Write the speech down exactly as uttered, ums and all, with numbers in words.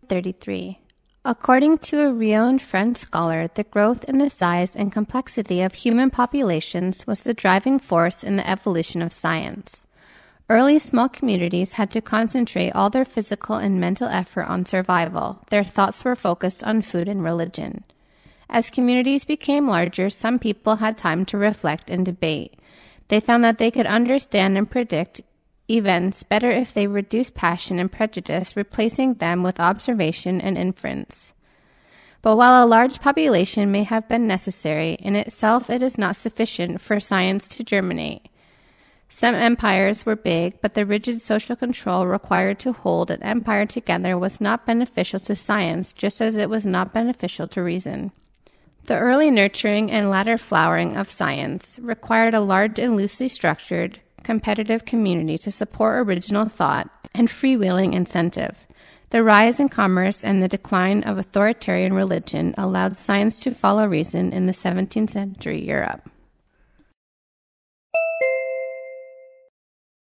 thirty-three. According to a renowned French scholar, the growth in the size and complexity of human populations was the driving force in the evolution of science. Early small communities had to concentrate all their physical and mental effort on survival. Their thoughts were focused on food and religion. As communities became larger, some people had time to reflect and debate. They found that they could understand and predict events better if they reduced passion and prejudice, replacing them with observation and inference. But while a large population may have been necessary, in itself it is not sufficient for science to germinate. Some empires were big, but the rigid social control required to hold an empire together was not beneficial to science, just as it was not beneficial to reason. The early nurturing and latter flowering of science required a large and loosely structured, competitive community to support original thought and freewheeling incentive. The rise in commerce and the decline of authoritarian religion allowed science to follow reason in the seventeenth century Europe.